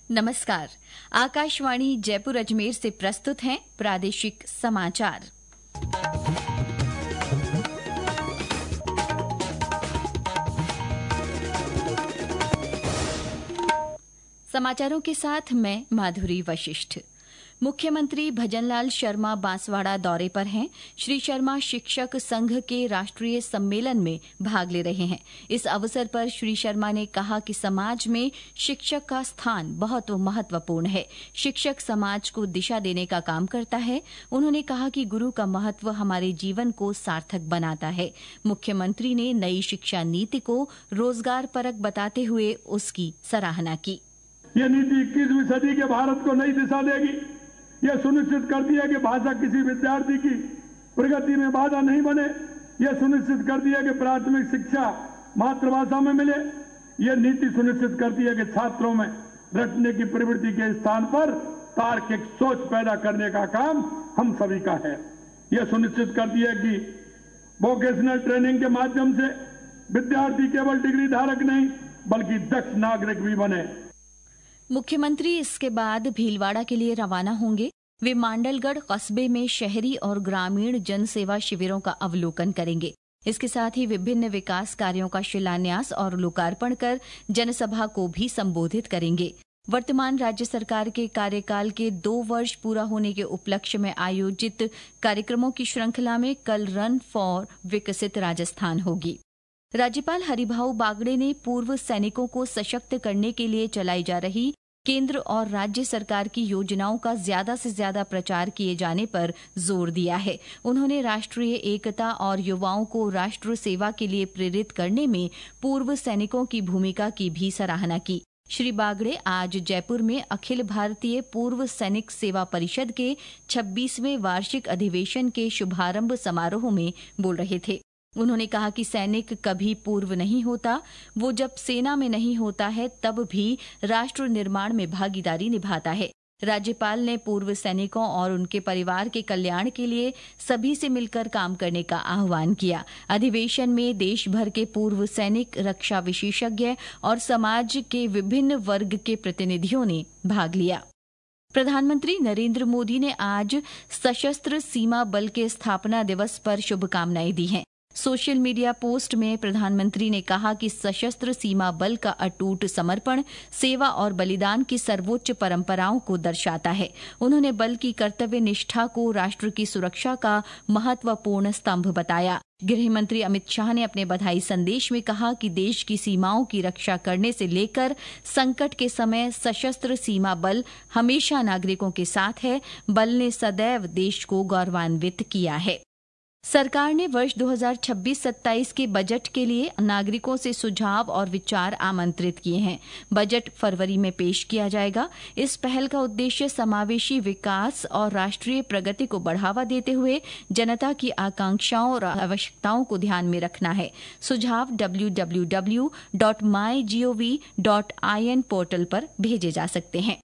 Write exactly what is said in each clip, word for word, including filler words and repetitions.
नमस्कार। आकाशवाणी जयपुर अजमेर से प्रस्तुत हैं प्रादेशिक समाचार। समाचारों के साथ मैं माधुरी वशिष्ठ। मुख्यमंत्री भजनलाल शर्मा बांसवाड़ा दौरे पर हैं। श्री शर्मा शिक्षक संघ के राष्ट्रीय सम्मेलन में भाग ले रहे हैं। इस अवसर पर श्री शर्मा ने कहा कि समाज में शिक्षक का स्थान बहुत महत्वपूर्ण है। शिक्षक समाज को दिशा देने का काम करता है। उन्होंने कहा कि गुरु का महत्व हमारे जीवन को सार्थक बनाता है। मुख्यमंत्री ने नई शिक्षा नीति को रोजगार परक बताते हुए उसकी सराहना की। ये नीति इक्कीसवीं सदी के भारत को नई दिशा देगी। यह सुनिश्चित करती है कि भाषा किसी विद्यार्थी की प्रगति में बाधा नहीं बने। यह सुनिश्चित करती है कि प्राथमिक शिक्षा मातृभाषा में मिले। यह नीति सुनिश्चित करती है कि छात्रों में रटने की प्रवृत्ति के स्थान पर तार्किक सोच पैदा करने का काम हम सभी का है। यह सुनिश्चित करती है कि वोकेशनल ट्रेनिंग के माध्यम से विद्यार्थी केवल डिग्री धारक नहीं बल्कि दक्ष नागरिक भी बने। मुख्यमंत्री इसके बाद भीलवाड़ा के लिए रवाना होंगे। वे मांडलगढ़ कस्बे में शहरी और ग्रामीण जनसेवा शिविरों का अवलोकन करेंगे। इसके साथ ही विभिन्न विकास कार्यों का शिलान्यास और लोकार्पण कर जनसभा को भी संबोधित करेंगे। वर्तमान राज्य सरकार के कार्यकाल के दो वर्ष पूरा होने के उपलक्ष्य में आयोजित कार्यक्रमों की श्रृंखला में कल रन फॉर विकसित राजस्थान होगी। राज्यपाल हरिभाऊ बागड़े ने पूर्व सैनिकों को सशक्त करने के लिए चलाई जा रही केंद्र और राज्य सरकार की योजनाओं का ज्यादा से ज्यादा प्रचार किए जाने पर जोर दिया है। उन्होंने राष्ट्रीय एकता और युवाओं को राष्ट्र सेवा के लिए प्रेरित करने में पूर्व सैनिकों की भूमिका की भी सराहना की। श्री बागड़े आज जयपुर में अखिल भारतीय पूर्व सैनिक सेवा परिषद के छब्बीसवें वार्षिक अधिवेशन के शुभारंभ समारोह में बोल रहे थे। उन्होंने कहा कि सैनिक कभी पूर्व नहीं होता। वो जब सेना में नहीं होता है तब भी राष्ट्र निर्माण में भागीदारी निभाता है। राज्यपाल ने पूर्व सैनिकों और उनके परिवार के कल्याण के लिए सभी से मिलकर काम करने का आह्वान किया। अधिवेशन में देश भर के पूर्व सैनिक, रक्षा विशेषज्ञ और समाज के विभिन्न वर्ग के प्रतिनिधियों ने भाग लिया। प्रधानमंत्री नरेंद्र मोदी ने आज सशस्त्र सीमा बल के स्थापना दिवस पर शुभकामनाएं दी हैं। सोशल मीडिया पोस्ट में प्रधानमंत्री ने कहा कि सशस्त्र सीमा बल का अटूट समर्पण, सेवा और बलिदान की सर्वोच्च परंपराओं को दर्शाता है। उन्होंने बल की कर्तव्य निष्ठा को राष्ट्र की सुरक्षा का महत्वपूर्ण स्तंभ बताया। गृह मंत्री अमित शाह ने अपने बधाई संदेश में कहा कि देश की सीमाओं की रक्षा करने से लेकर संकट के समय सशस्त्र सीमा बल हमेशा नागरिकों के साथ है। बल ने सदैव देश को गौरवान्वित किया है। सरकार ने वर्ष दो हज़ार छब्बीस सत्ताईस के बजट के लिए नागरिकों से सुझाव और विचार आमंत्रित किए हैं। बजट फरवरी में पेश किया जाएगा। इस पहल का उद्देश्य समावेशी विकास और राष्ट्रीय प्रगति को बढ़ावा देते हुए जनता की आकांक्षाओं और आवश्यकताओं को ध्यान में रखना है। सुझाव W W W dot my G O V dot I N portal पर भेजे जा सकते हैं।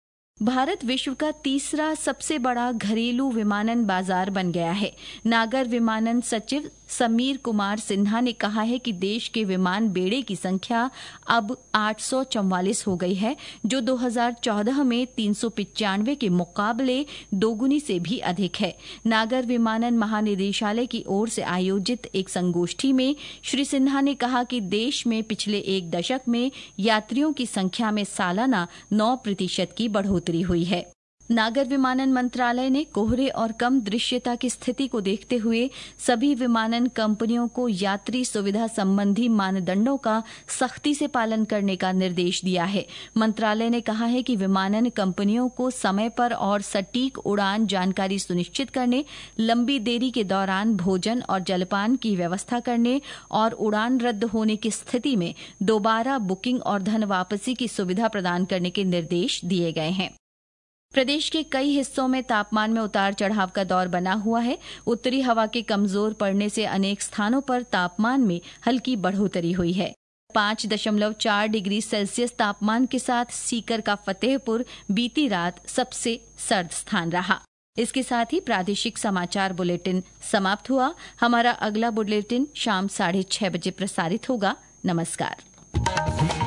भारत विश्व का तीसरा सबसे बड़ा घरेलू विमानन बाजार बन गया है। नागर विमानन सचिव समीर कुमार सिन्हा ने कहा है कि देश के विमान बेड़े की संख्या अब आठ सौ चौवालीस हो गई है, जो दो हज़ार चौदह में तीन सौ पिचानवे के मुकाबले दोगुनी से भी अधिक है। नागर विमानन महानिदेशालय की ओर से आयोजित एक संगोष्ठी में श्री सिन्हा ने कहा कि देश में पिछले एक दशक में यात्रियों की संख्या में सालाना नौ प्रतिशत की बढ़ोतरी हुई है। नागर विमानन मंत्रालय ने कोहरे और कम दृश्यता की स्थिति को देखते हुए सभी विमानन कंपनियों को यात्री सुविधा संबंधी मानदंडों का सख्ती से पालन करने का निर्देश दिया है। मंत्रालय ने कहा है कि विमानन कंपनियों को समय पर और सटीक उड़ान जानकारी सुनिश्चित करने, लंबी देरी के दौरान भोजन और जलपान की व्यवस्था करने और उड़ान रद्द होने की स्थिति में दोबारा बुकिंग और धन वापसी की सुविधा प्रदान करने के निर्देश दिए गए हैं। प्रदेश के कई हिस्सों में तापमान में उतार चढ़ाव का दौर बना हुआ है। उत्तरी हवा के कमजोर पड़ने से अनेक स्थानों पर तापमान में हल्की बढ़ोतरी हुई है। पांच दशमलव चार डिग्री सेल्सियस तापमान के साथ सीकर का फतेहपुर बीती रात सबसे सर्द स्थान रहा। इसके साथ ही प्रादेशिक समाचार बुलेटिन समाप्त हुआ। हमारा अगला बुलेटिन शाम साढ़े छह बजे प्रसारित होगा। नमस्कार।